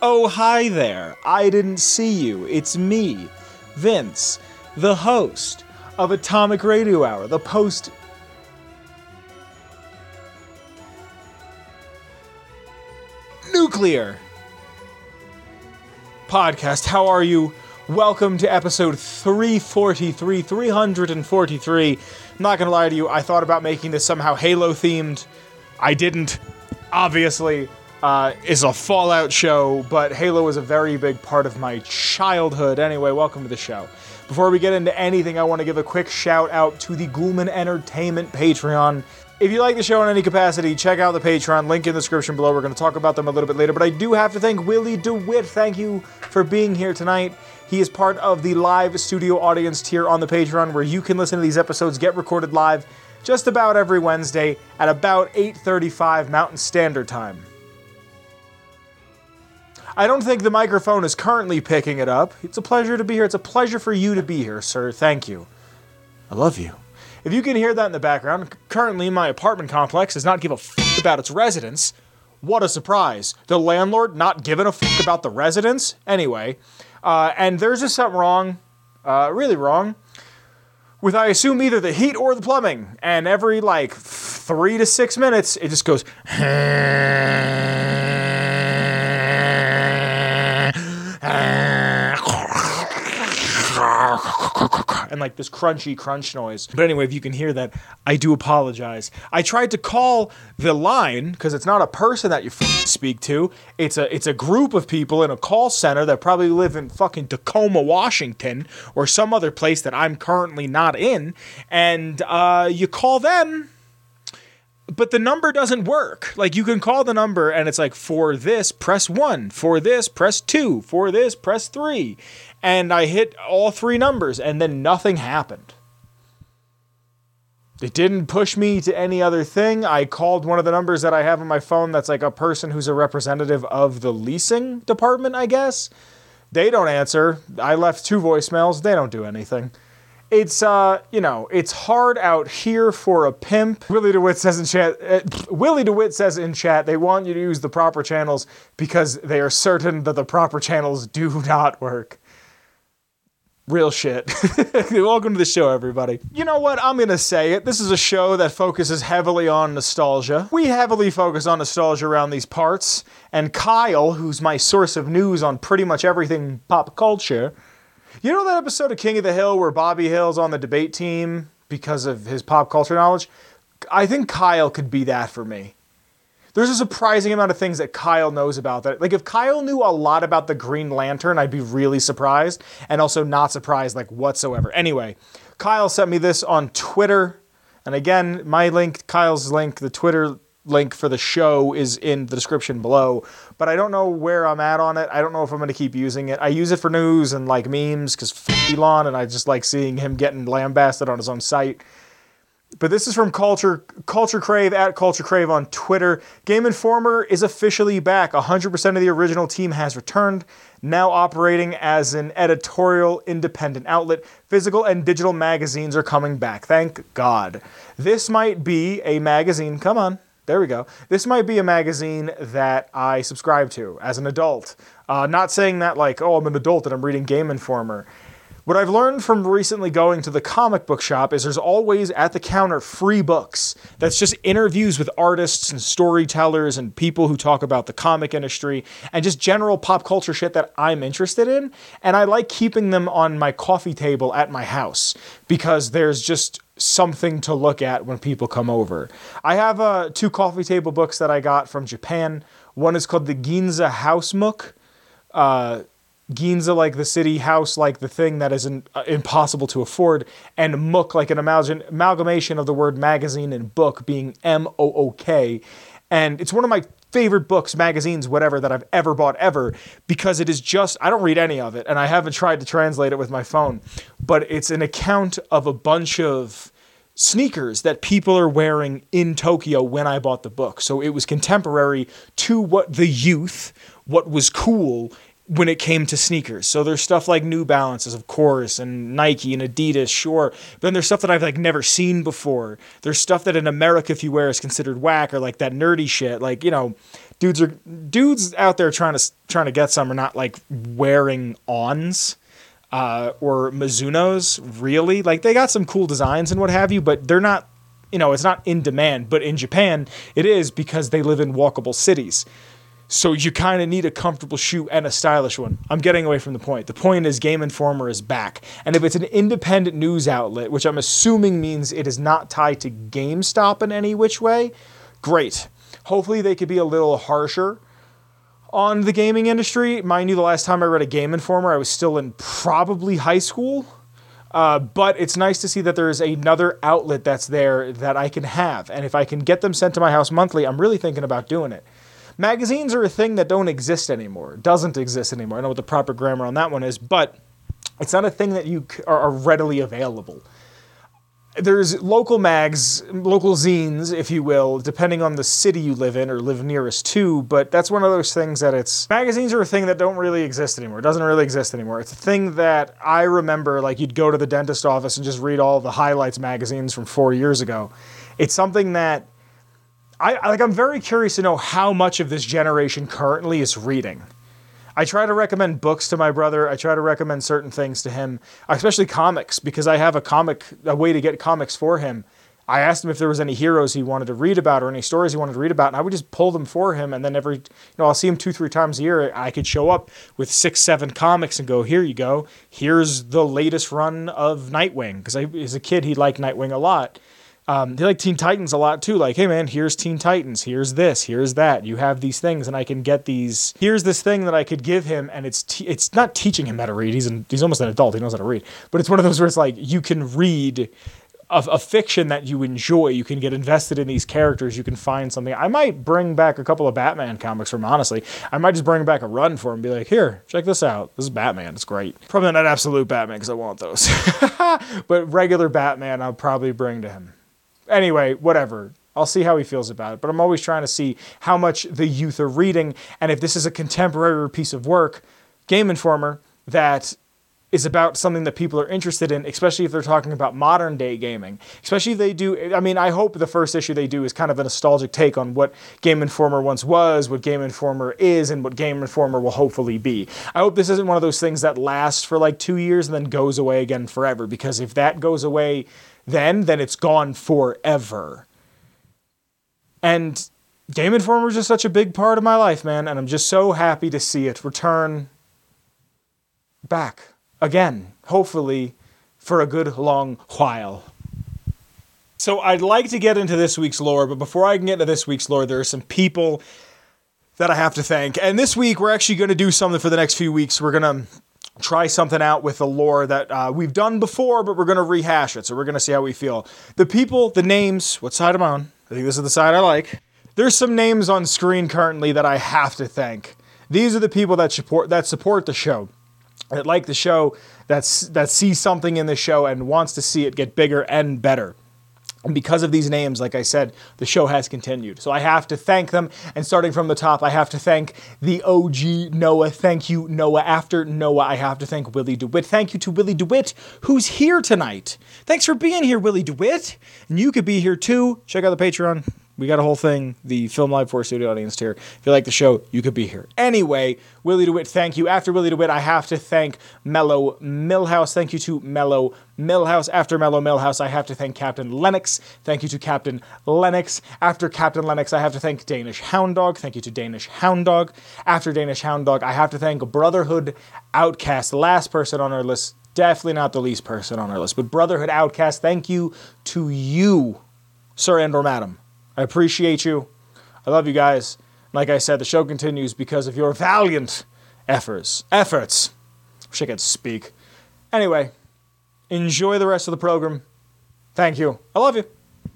Oh, hi there. I didn't see you. It's me, Vince, the host of Atomic Radio Hour, the post-nuclear podcast. How are you? Welcome to episode 343. I'm not gonna lie to you, I thought about making this somehow Halo-themed. I didn't. Obviously, it's a Fallout show, but Halo is a very big part of my childhood. Anyway, welcome to the show. Before we get into anything, I want to give a quick shout out to the Ghoulman Entertainment Patreon. If you like the show in any capacity, check out the Patreon, link in the description below. We're going to talk about them a little bit later, but I do have to thank Willie DeWitt. Thank you for being here tonight. He is part of the live studio audience tier on the Patreon, where you can listen to these episodes get recorded live just about every Wednesday at about 8:35 Mountain Standard Time. I don't think the microphone is currently picking it up. It's a pleasure to be here. It's a pleasure for you to be here, sir. Thank you. I love you. If you can hear that in the background, currently my apartment complex does not give a fuck about its residents. What a surprise. The landlord not giving a fuck about the residents? Anyway, and there's just something wrong, really wrong, with I assume either the heat or the plumbing. And every 3 to 6 minutes, it just goes and this crunchy crunch noise. But anyway, if you can hear that, I do apologize. I tried to call the line, because it's not a person that you speak to. It's a group of people in a call center that probably live in fucking Tacoma, Washington, or some other place that I'm currently not in. And you call them, but the number doesn't work. You can call the number and it's for this, press 1. For this, press 2. For this, press 3. And I hit all 3 numbers and then nothing happened. It didn't push me to any other thing. I called one of the numbers that I have on my phone that's a person who's a representative of the leasing department, I guess. They don't answer. I left 2 voicemails. They don't do anything. It's, it's hard out here for a pimp. Willie DeWitt says in chat, they want you to use the proper channels because they are certain that the proper channels do not work. Real shit. Welcome to the show, everybody. You know what? I'm gonna say it. This is a show that focuses heavily on nostalgia. We heavily focus on nostalgia around these parts. And Kyle, who's my source of news on pretty much everything pop culture, you know that episode of King of the Hill where Bobby Hill's on the debate team because of his pop culture knowledge? I think Kyle could be that for me. There's a surprising amount of things that Kyle knows about that. If Kyle knew a lot about the Green Lantern, I'd be really surprised, and also not surprised, whatsoever. Anyway, Kyle sent me this on Twitter, and again, my link, Kyle's link, the Twitter link for the show is in the description below, but I don't know where I'm at on it. I don't know if I'm going to keep using it. I use it for news and memes, because Elon, and I just like seeing him getting lambasted on his own site. But this is from Culture Crave, at Culture Crave on Twitter. Game Informer is officially back. 100% of the original team has returned, now operating as an editorial independent outlet. Physical and digital magazines are coming back. Thank God. This might be a magazine. Come on. There we go. This might be a magazine that I subscribe to as an adult. Not saying that I'm an adult and I'm reading Game Informer. What I've learned from recently going to the comic book shop is there's always at the counter free books. That's just interviews with artists and storytellers and people who talk about the comic industry and just general pop culture shit that I'm interested in. And I like keeping them on my coffee table at my house because there's just something to look at when people come over. I have 2 coffee table books that I got from Japan. One is called the Ginza House Mook. Ginza, the city, house, the thing that is impossible to afford, and mook, an amalgamation of the word magazine and book being M-O-O-K. And it's one of my favorite books, magazines, whatever, that I've ever bought ever, because it is just, I don't read any of it, and I haven't tried to translate it with my phone, but it's an account of a bunch of sneakers that people are wearing in Tokyo when I bought the book. So it was contemporary to what was cool when it came to sneakers. So there's stuff like New Balances, of course, and Nike and Adidas, sure. But then there's stuff that I've like never seen before. There's stuff that in America, if you wear, is considered whack, or like that nerdy shit, like, you know, dudes out there trying to get some are not like wearing Ons or Mizunos, really. Like, they got some cool designs and what have you, but they're not, it's not in demand. But in Japan, it is, because they live in walkable cities. So you kind of need a comfortable shoe and a stylish one. I'm getting away from the point. The point is Game Informer is back. And if it's an independent news outlet, which I'm assuming means it is not tied to GameStop in any which way, great. Hopefully they could be a little harsher on the gaming industry. Mind you, the last time I read a Game Informer, I was still in probably high school. But it's nice to see that there is another outlet that's there that I can have. And if I can get them sent to my house monthly, I'm really thinking about doing it. Magazines are a thing that don't exist anymore. Doesn't exist anymore. I don't know what the proper grammar on that one is, but it's not a thing that you are readily available. There's local mags, local zines, if you will, depending on the city you live in or live nearest to, but that's one of those things that magazines are a thing that don't really exist anymore. It doesn't really exist anymore. It's a thing that I remember, like, you'd go to the dentist office and just read all the highlights magazines from 4 years ago. It's something that I'm very curious to know how much of this generation currently is reading. I try to recommend books to my brother. I try to recommend certain things to him, especially comics, because I have a way to get comics for him. I asked him if there was any heroes he wanted to read about or any stories he wanted to read about, and I would just pull them for him, and then I'll see him 2-3 times a year. I could show up with 6-7 comics and go, here you go. Here's the latest run of Nightwing, because as a kid, he liked Nightwing a lot. They like Teen Titans a lot too. Like, hey man, here's Teen Titans. Here's this. Here's that. You have these things, and I can get these. Here's this thing that I could give him, and it's not teaching him how to read. He's almost an adult. He knows how to read. But it's one of those where it's like you can read a fiction that you enjoy. You can get invested in these characters. You can find something. I might bring back a couple of Batman comics from, honestly. I might just bring back a run for him and be like, here, check this out. This is Batman. It's great. Probably not absolute Batman because I want those. But regular Batman I'll probably bring to him. Anyway, whatever. I'll see how he feels about it. But I'm always trying to see how much the youth are reading. And if this is a contemporary piece of work, Game Informer, that is about something that people are interested in, especially if they're talking about modern day gaming. Especially if they do, I hope the first issue they do is kind of a nostalgic take on what Game Informer once was, what Game Informer is, and what Game Informer will hopefully be. I hope this isn't one of those things that lasts for like 2 years and then goes away again forever, because if that goes away then it's gone forever. And Game Informer is just such a big part of my life, man, and I'm just so happy to see it return back again, hopefully for a good long while. So I'd like to get into this week's lore, but before I can get into this week's lore, there are some people that I have to thank. And this week, we're actually going to do something for the next few weeks. We're going to try something out with the lore that we've done before, but we're going to rehash it, so we're going to see how we feel. The people, the names, what side am I on? I think this is the side I like. There's some names on screen currently that I have to thank. These are the people that support the show, that like the show, that see something in the show and wants to see it get bigger and better. And because of these names, like I said, the show has continued. So I have to thank them. And starting from the top, I have to thank the OG Noah. Thank you, Noah. After Noah, I have to thank Willie DeWitt. Thank you to Willie DeWitt, who's here tonight. Thanks for being here, Willie DeWitt. And you could be here too. Check out the Patreon. We got a whole thing, the Film Live 4 studio audience tier. If you like the show, you could be here. Anyway, Willie DeWitt, thank you. After Willie DeWitt, I have to thank Mellow Millhouse. Thank you to Mellow Millhouse. After Mellow Millhouse, I have to thank Captain Lennox. Thank you to Captain Lennox. After Captain Lennox, I have to thank Danish Hound Dog. Thank you to Danish Hound Dog. After Danish Hound Dog, I have to thank Brotherhood Outcast, the last person on our list. Definitely not the least person on our list, but Brotherhood Outcast, thank you to you, sir and or madam. I appreciate you. I love you guys. Like I said, the show continues because of your valiant efforts. Wish I could speak. Anyway, enjoy the rest of the program. Thank you. I love you.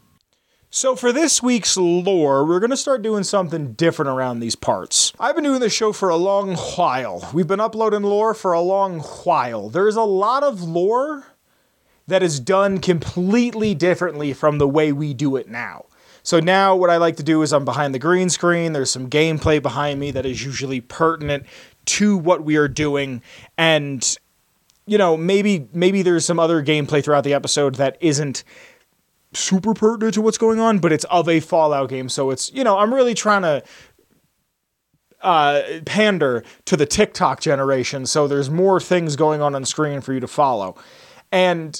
So for this week's lore, we're going to start doing something different around these parts. I've been doing this show for a long while. We've been uploading lore for a long while. There's a lot of lore that is done completely differently from the way we do it now. So now what I like to do is I'm behind the green screen. There's some gameplay behind me that is usually pertinent to what we are doing. And, maybe there's some other gameplay throughout the episode that isn't super pertinent to what's going on, but it's of a Fallout game. So it's, I'm really trying to pander to the TikTok generation, so there's more things going on the screen for you to follow. And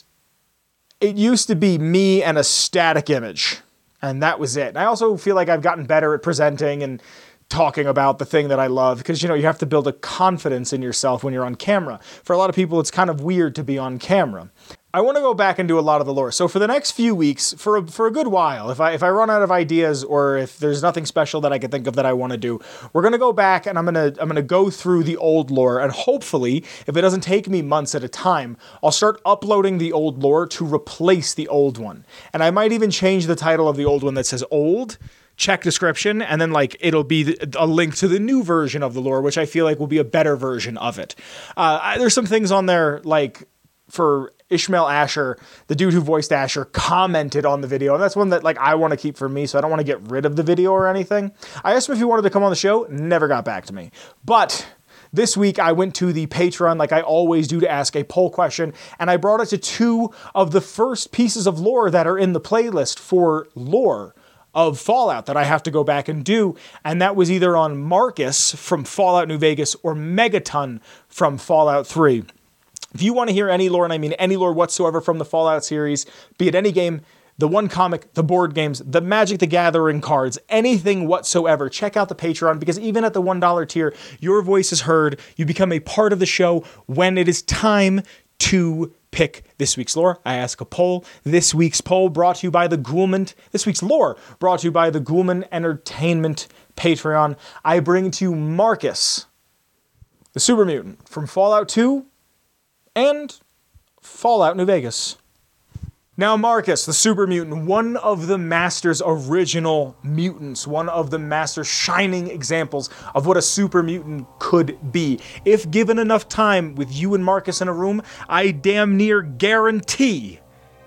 it used to be me and a static image, and that was it. And I also feel like I've gotten better at presenting and talking about the thing that I love, because, you know, you have to build a confidence in yourself when you're on camera. For a lot of people, it's kind of weird to be on camera. I want to go back and do a lot of the lore. So for the next few weeks, for a good while, if I run out of ideas or if there's nothing special that I can think of that I want to do, we're going to go back and I'm going to go through the old lore, and hopefully, if it doesn't take me months at a time, I'll start uploading the old lore to replace the old one. And I might even change the title of the old one that says old, check description, and then like it'll be a link to the new version of the lore, which I feel like will be a better version of it. There's some things on there, like for Ishmael Asher, the dude who voiced Asher, commented on the video, and that's one that like I want to keep for me, so I don't want to get rid of the video or anything. I asked him if he wanted to come on the show, never got back to me. But this week I went to the Patreon like I always do to ask a poll question, and I brought it to 2 of the first pieces of lore that are in the playlist for lore of Fallout that I have to go back and do, and that was either on Marcus from Fallout New Vegas or Megaton from Fallout 3. If you want to hear any lore, and I mean any lore whatsoever from the Fallout series, be it any game, the one comic, the board games, the Magic the Gathering cards, anything whatsoever, check out the Patreon, because even at the $1 tier, your voice is heard. You become a part of the show when it is time to pick this week's lore. I ask a poll. This week's poll brought to you by the Ghoulman. This week's lore brought to you by the Ghoulman Entertainment Patreon. I bring to you Marcus, the Super Mutant from Fallout 2 and Fallout New Vegas. Now, Marcus, the Super Mutant, one of the Master's original mutants, one of the Master's shining examples of what a Super Mutant could be. If given enough time with you and Marcus in a room, I damn near guarantee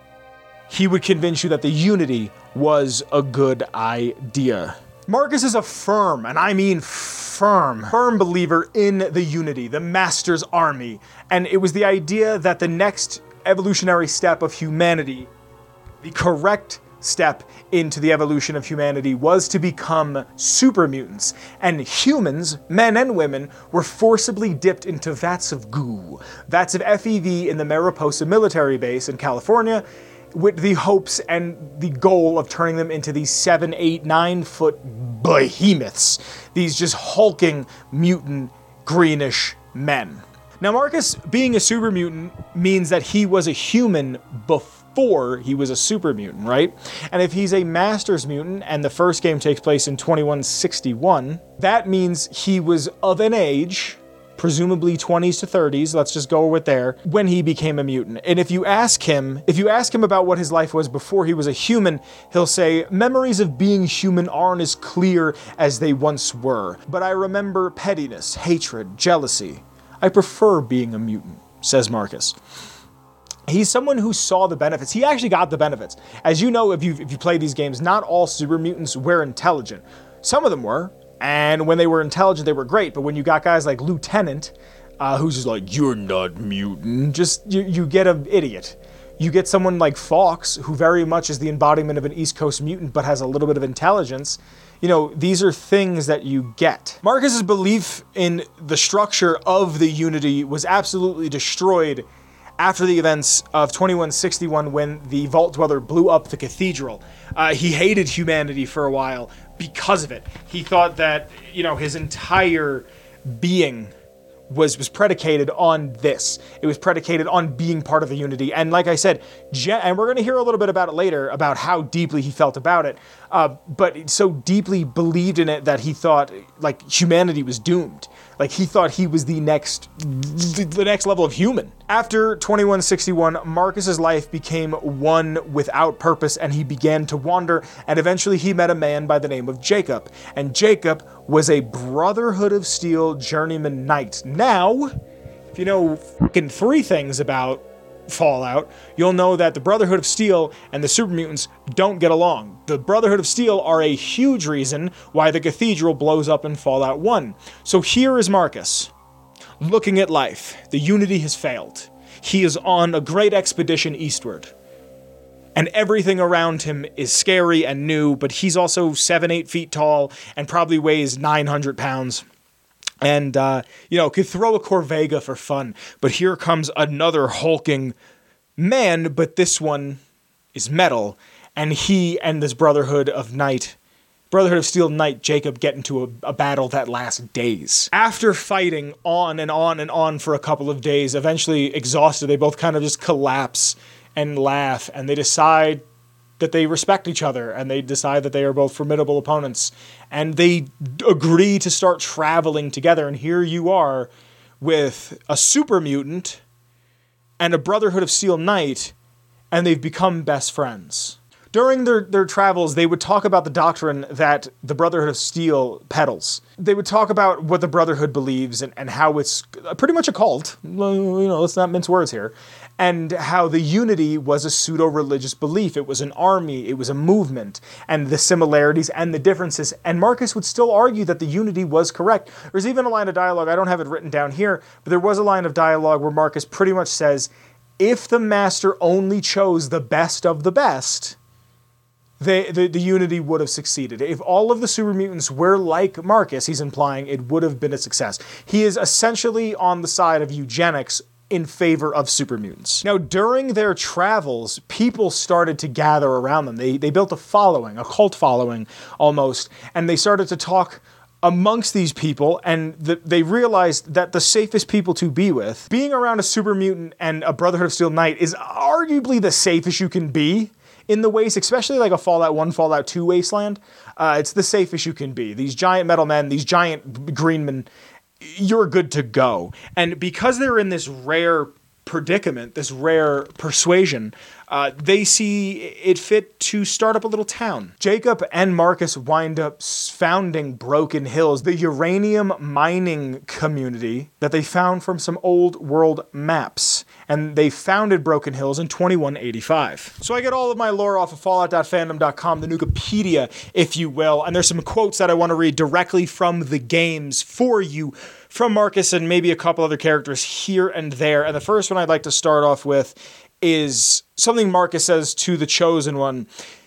he would convince you that the Unity was a good idea. Marcus is a firm, and I mean firm believer in the Unity, the Master's army, and it was the idea that the next evolutionary step of humanity, the correct step into the evolution of humanity, was to become super mutants. And humans, men and women, were forcibly dipped into vats of goo, vats of FEV in the Mariposa military base in California, with the hopes and the goal of turning them into these 7, 8, 9 foot behemoths, these just hulking mutant greenish men. Now, Marcus being a super mutant means that he was a human before he was a super mutant, right? And if he's a Master's mutant and the first game takes place in 2161, that means he was of an age, presumably 20s to 30s, let's just go with there, when he became a mutant. And if you ask him about what his life was before he was a human, he'll say, memories of being human aren't as clear as they once were, but I remember pettiness, hatred, jealousy. I prefer being a mutant, says Marcus. He's someone who saw the benefits. He actually got the benefits. As you know, if you play these games, not all super mutants were intelligent. Some of them were, and when they were intelligent, they were great. But when you got guys like Lieutenant, who's just like, you're not mutant, just you get an idiot. You get someone like Fox, who very much is the embodiment of an East Coast mutant, but has a little bit of intelligence. You know, these are things that you get. Marcus's belief in the structure of the Unity was absolutely destroyed after the events of 2161 when the Vault Dweller blew up the cathedral. He hated humanity for a while because of it. He thought that, you know, his entire being was predicated on this. It was predicated on being part of the Unity. And like I said, and we're going to hear a little bit about it later, about how deeply he felt about it, but so deeply believed in it that he thought, like, humanity was doomed. Like, he thought he was the next level of human. After 2161, Marcus's life became one without purpose, and he began to wander, and eventually he met a man by the name of Jacob. And Jacob was a Brotherhood of Steel journeyman knight. Now, if you know fucking 3 things about Fallout, you'll know that the Brotherhood of Steel and the Super Mutants don't get along. The Brotherhood of Steel are a huge reason why the cathedral blows up in Fallout 1. So here is Marcus, looking at life. The Unity has failed. He is on a great expedition eastward. And everything around him is scary and new, but he's also 7, 8 feet tall and probably weighs 900 pounds. and, could throw a Corvega for fun. But here comes another hulking man, but this one is metal, and he and this Brotherhood of Steel Knight, Jacob, get into a battle that lasts days. After fighting on and on and on for a couple of days, eventually exhausted, they both kind of just collapse and laugh, and they decide that they respect each other, and they decide that they are both formidable opponents, and they agree to start traveling together, and here you are with a super mutant and a Brotherhood of Steel Knight, and they've become best friends. During their travels, they would talk about the doctrine that the Brotherhood of Steel peddles. They would talk about what the Brotherhood believes and how it's pretty much a cult. Let's not mince words here. And how the Unity was a pseudo-religious belief. It was an army, it was a movement, and the similarities and the differences. And Marcus would still argue that the Unity was correct. There's even a line of dialogue, I don't have it written down here, but there was a line of dialogue where Marcus pretty much says, if the Master only chose the best of the best, the Unity would have succeeded. If all of the super mutants were like Marcus, he's implying, it would have been a success. He is essentially on the side of eugenics in favor of super mutants. Now, during their travels, people started to gather around them. They built a following, a cult following almost, and they started to talk amongst these people, and they realized that the safest people to be with, being around a super mutant and a Brotherhood of Steel Knight, is arguably the safest you can be in the waste, especially like a Fallout 1, Fallout 2 wasteland. It's the safest you can be. These giant metal men, these giant green men, you're good to go. And because they're in this rare predicament, this rare persuasion, they see it fit to start up a little town. Jacob and Marcus wind up founding Broken Hills, the uranium mining community that they found from some old world maps. And they founded Broken Hills in 2185. So I get all of my lore off of Fallout.fandom.com, the Nukipedia, if you will, and there's some quotes that I want to read directly from the games for you, from Marcus and maybe a couple other characters here and there. And the first one I'd like to start off with is something Marcus says to the Chosen One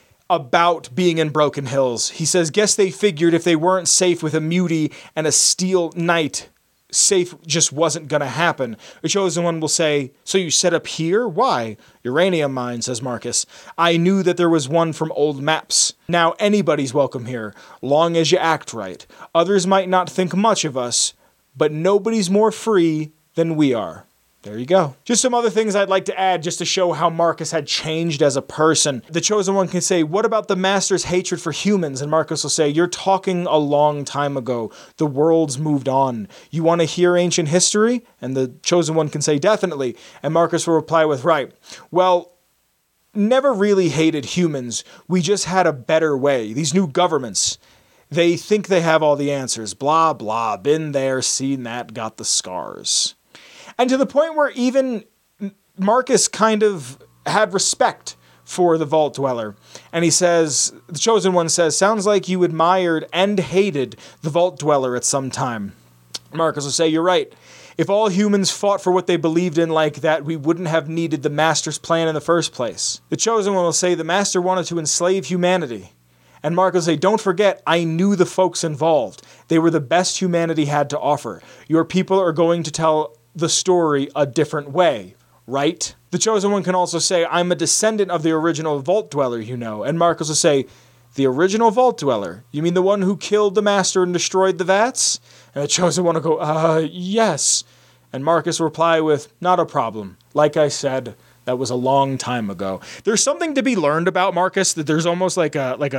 about being in Broken Hills. He says, guess they figured if they weren't safe with a mutie and a Steel Knight, safe just wasn't gonna happen. The Chosen One will say, so you set up here? Why? Uranium mine, says Marcus. I knew that there was one from old maps. Now anybody's welcome here, long as you act right. Others might not think much of us, but nobody's more free than we are. There you go. Just some other things I'd like to add just to show how Marcus had changed as a person. The Chosen One can say, what about the Master's hatred for humans? And Marcus will say, you're talking a long time ago. The world's moved on. You want to hear ancient history? And the Chosen One can say, definitely. And Marcus will reply with, right. Well, never really hated humans. We just had a better way. These new governments, they think they have all the answers. Blah, blah. Been there, seen that, got the scars. And to the point where even Marcus kind of had respect for the Vault Dweller. And he says, the Chosen One says, sounds like you admired and hated the Vault Dweller at some time. Marcus will say, you're right. If all humans fought for what they believed in like that, we wouldn't have needed the Master's plan in the first place. The Chosen One will say, the Master wanted to enslave humanity. And Mark will say, don't forget, I knew the folks involved. They were the best humanity had to offer. Your people are going to tell the story a different way, right? The Chosen One can also say, I'm a descendant of the original Vault Dweller, you know. And Marcus will say, the original Vault Dweller? You mean the one who killed the Master and destroyed the vats? And the Chosen One will go, yes. And Marcus will reply with, not a problem. Like I said, that was a long time ago. There's something to be learned about Marcus, that there's almost like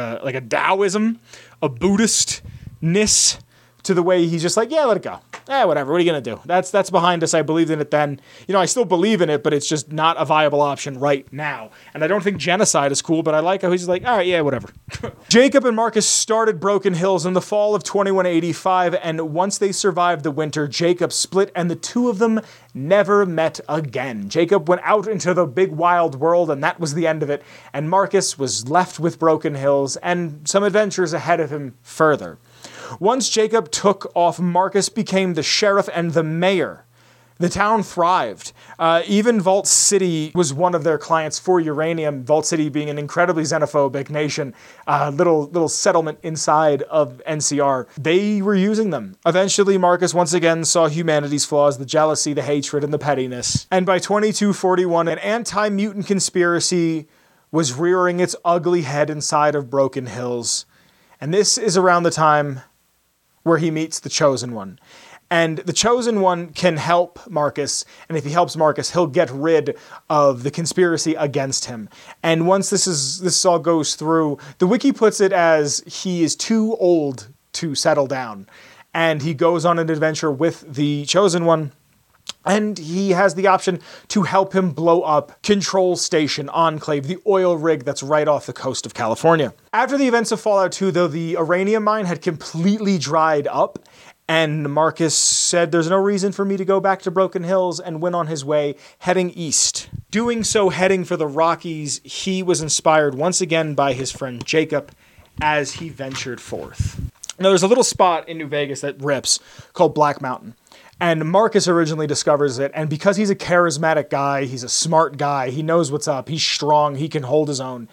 a Taoism, a Buddhist-ness to the way he's just like, yeah, let it go. Whatever, what are you going to do? That's behind us. I believed in it then. You know, I still believe in it, but it's just not a viable option right now. And I don't think genocide is cool, but I like how he's just like, all right, yeah, whatever. Jacob and Marcus started Broken Hills in the fall of 2185, and once they survived the winter, Jacob split, and the two of them never met again. Jacob went out into the big wild world, and that was the end of it, and Marcus was left with Broken Hills and some adventures ahead of him further. Once Jacob took off, Marcus became the sheriff and the mayor. The town thrived. Even Vault City was one of their clients for uranium, Vault City being an incredibly xenophobic nation, little settlement inside of NCR. They were using them. Eventually, Marcus once again saw humanity's flaws, the jealousy, the hatred, and the pettiness. And by 2241, an anti-mutant conspiracy was rearing its ugly head inside of Broken Hills. And this is around the time where he meets the Chosen One. And the Chosen One can help Marcus, and if he helps Marcus, he'll get rid of the conspiracy against him. And once this all goes through, the wiki puts it as he is too old to settle down. And he goes on an adventure with the Chosen One, and he has the option to help him blow up Control Station Enclave, the oil rig that's right off the coast of California. After the events of Fallout 2, though, the uranium mine had completely dried up, and Marcus said there's no reason for me to go back to Broken Hills, and went on his way, heading east. Doing so, heading for the Rockies, he was inspired once again by his friend Jacob as he ventured forth. Now, there's a little spot in New Vegas that rips called Black Mountain. And Marcus originally discovers it, and because he's a charismatic guy, he's a smart guy, he knows what's up, he's strong, he can hold his own,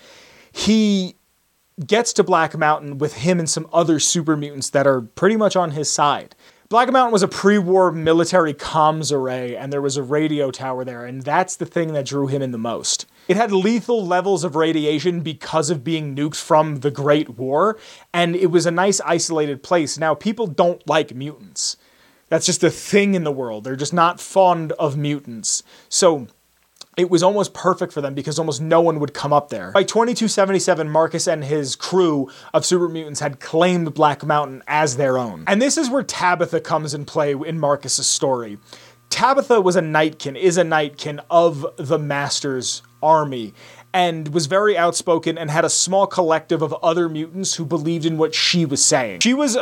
he gets to Black Mountain with him and some other super mutants that are pretty much on his side. Black Mountain was a pre-war military comms array, and there was a radio tower there, and that's the thing that drew him in the most. It had lethal levels of radiation because of being nuked from the Great War, and it was a nice isolated place. Now, people don't like mutants. That's just a thing in the world. They're just not fond of mutants. So it was almost perfect for them because almost no one would come up there. By 2277, Marcus and his crew of super mutants had claimed Black Mountain as their own. And this is where Tabitha comes in play in Marcus's story. Tabitha is a Nightkin of the Master's army, and was very outspoken and had a small collective of other mutants who believed in what she was saying. She was a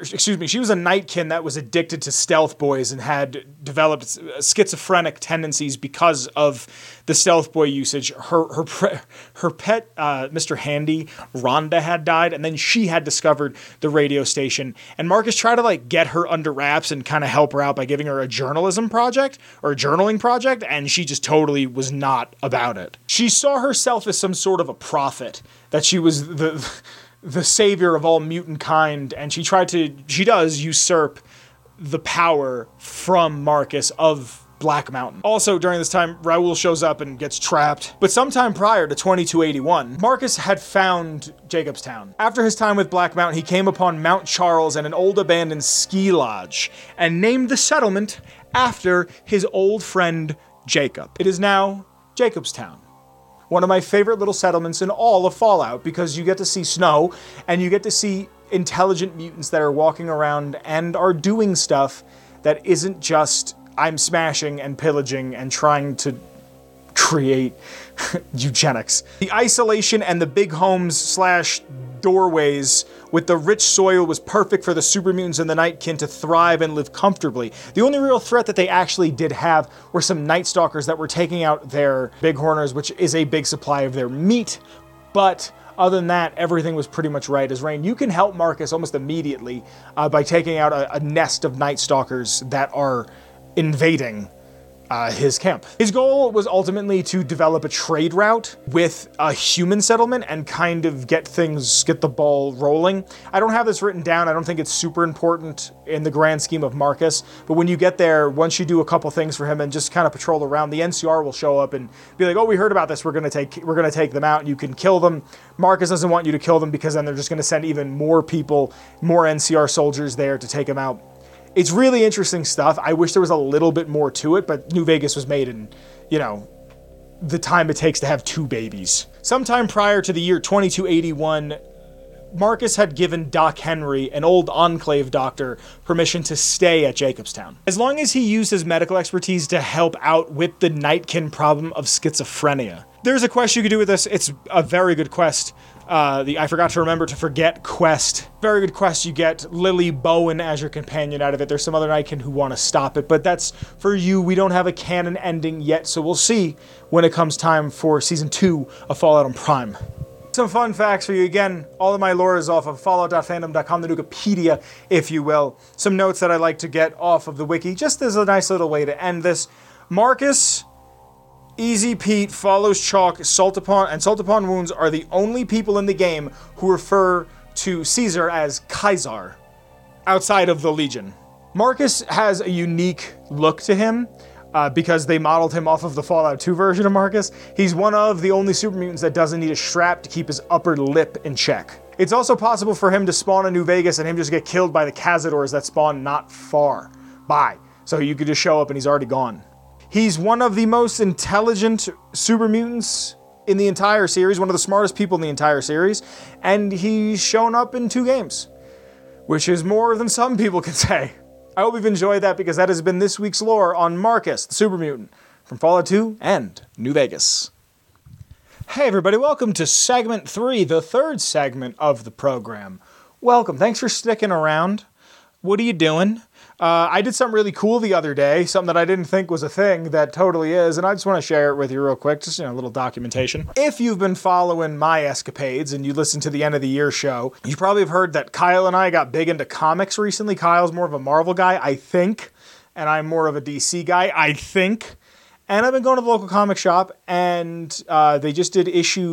Nightkin that was addicted to Stealth Boys and had developed schizophrenic tendencies because of the Stealth Boy usage. Her pet, Mr. Handy, Rhonda, had died, and then she had discovered the radio station, and Marcus tried to get her under wraps and kind of help her out by giving her a journalism project, or a journaling project, and she just totally was not about it. She saw herself as some sort of a prophet, that she was the savior of all mutant kind, and she does usurp the power from Marcus of Black Mountain. Also, during this time, Raoul shows up and gets trapped. But sometime prior to 2281, Marcus had found Jacobstown. After his time with Black Mountain, he came upon Mount Charles and an old abandoned ski lodge, and named the settlement after his old friend Jacob. It is now Jacobstown. One of my favorite little settlements in all of Fallout, because you get to see snow, and you get to see intelligent mutants that are walking around and are doing stuff that isn't just, I'm smashing and pillaging and trying to create eugenics. The isolation and the big homes / doorways with the rich soil was perfect for the super mutants and the Nightkin to thrive and live comfortably. The only real threat that they actually did have were some Night Stalkers that were taking out their Bighorners, which is a big supply of their meat, but other than that, everything was pretty much right as rain. You can help Marcus almost immediately by taking out a nest of Night Stalkers that are invading his camp. His goal was ultimately to develop a trade route with a human settlement and kind of get the ball rolling. I don't have this written down. I don't think it's super important in the grand scheme of Marcus, but when you get there, once you do a couple things for him and just kind of patrol around, the NCR will show up and be like, oh, we heard about this. We're going to take them out, and you can kill them. Marcus doesn't want you to kill them because then they're just going to send even more people, more NCR soldiers there to take them out. It's really interesting stuff. I wish there was a little bit more to it, but New Vegas was made in, the time it takes to have 2 babies. Sometime prior to the year 2281, Marcus had given Doc Henry, an old Enclave doctor, permission to stay at Jacobstown, as long as he used his medical expertise to help out with the Nightkin problem of schizophrenia. There's a quest you could do with this. It's a very good quest. I forgot to remember to forget quest. Very good quest. You get Lily Bowen as your companion out of it. There's some other Nightkin who want to stop it, but that's for you. We don't have a canon ending yet, so we'll see when it comes time for Season 2 of Fallout on Prime. Some fun facts for you. Again, all of my lore is off of fallout.fandom.com, the Wikipedia, if you will. Some notes that I like to get off of the wiki, just as a nice little way to end this. Marcus, Easy Pete, Follows Chalk, Saltupon, and Saltupon Wounds are the only people in the game who refer to Caesar as Kaiser, outside of the Legion. Marcus has a unique look to him, because they modeled him off of the Fallout 2 version of Marcus. He's one of the only super mutants that doesn't need a strap to keep his upper lip in check. It's also possible for him to spawn in New Vegas and him just get killed by the Cazadors that spawn not far by. So you could just show up and he's already gone. He's one of the most intelligent super mutants in the entire series, one of the smartest people in the entire series, and he's shown up in 2 games, which is more than some people can say. I hope you've enjoyed that, because that has been this week's lore on Marcus, the super mutant, from Fallout 2 and New Vegas. Hey everybody, welcome to segment 3, the third segment of the program. Welcome, thanks for sticking around. What are you doing? I did something really cool the other day, something that I didn't think was a thing that totally is, and I just want to share it with you real quick, just, a little documentation. If you've been following my escapades and you listen to the end of the year show, you probably have heard that Kyle and I got big into comics recently. Kyle's more of a Marvel guy, I think, and I'm more of a DC guy, I think. And I've been going to the local comic shop, and they just did issue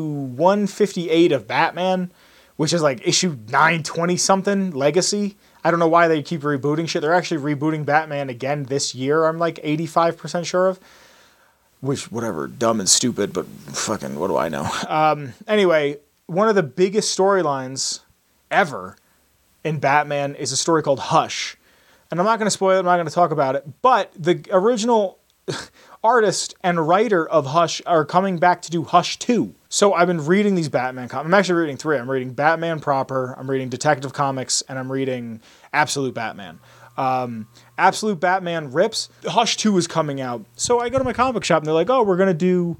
158 of Batman, which is like issue 920-something, Legacy. I don't know why they keep rebooting shit. They're actually rebooting Batman again this year, I'm like 85% sure of. Which, whatever, dumb and stupid, but fucking, what do I know? Anyway, one of the biggest storylines ever in Batman is a story called Hush. And I'm not going to spoil it, I'm not going to talk about it, but the original artist and writer of Hush are coming back to do Hush 2. So I've been reading these Batman comics. I'm actually reading 3. I'm reading Batman proper, I'm reading Detective Comics, and I'm reading Absolute Batman. Absolute Batman rips. Hush 2 is coming out. So I go to my comic shop and they're like, oh, we're going to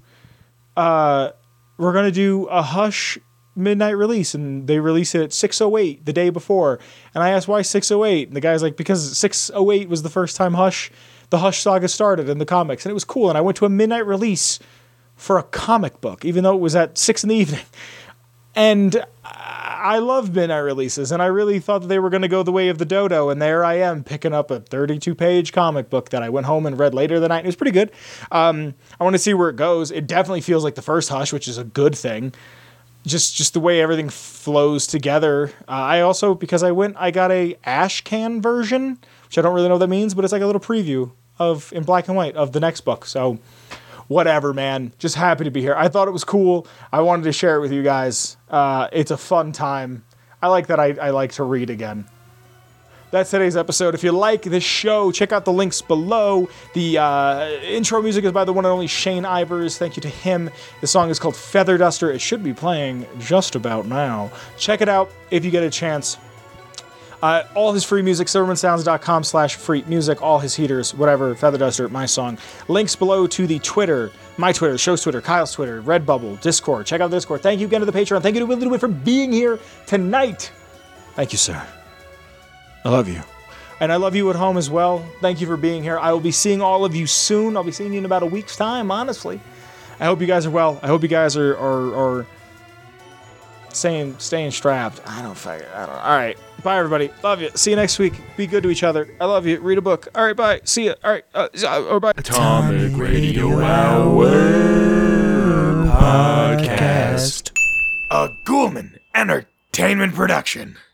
do a Hush midnight release, and they release it at 6:08 the day before. And I asked, why 6:08? And the guy's like, because 6:08 was the first time the Hush saga started in the comics, and it was cool. And I went to a midnight release for a comic book, even though it was at 6 p.m. And I love midnight releases, and I really thought that they were going to go the way of the dodo, and there I am picking up a 32-page comic book that I went home and read later that night. It was pretty good. I want to see where it goes. It definitely feels like the first Hush, which is a good thing. Just the way everything flows together. I also, because I got a ash can version, which I don't really know what that means, but it's like a little preview in black and white of the next book. So whatever, man. Just happy to be here. I thought it was cool. I wanted to share it with you guys. It's a fun time. I like that I like to read again. That's today's episode. If you like this show, check out the links below. The intro music is by the one and only Shane Ivers. Thank you to him. The song is called Feather Duster. It should be playing just about now. Check it out if you get a chance. All his free music, silvermansounds.com/free music, all his heaters, whatever, Feather Duster, my song. Links below to the Twitter, my Twitter, the show's Twitter, Kyle's Twitter, Redbubble, Discord. Check out the Discord. Thank you again to the Patreon. Thank you to Willie for being here tonight. Thank you, sir. I love you. And I love you at home as well. Thank you for being here. I will be seeing all of you soon. I'll be seeing you in about a week's time, honestly. I hope you guys are well. I hope you guys are staying strapped. I don't. All right. Bye, everybody. Love you. See you next week. Be good to each other. I love you. Read a book. All right. Bye. See you. All right. Bye. Atomic Radio Hour Podcast. A Ghoulman Entertainment production.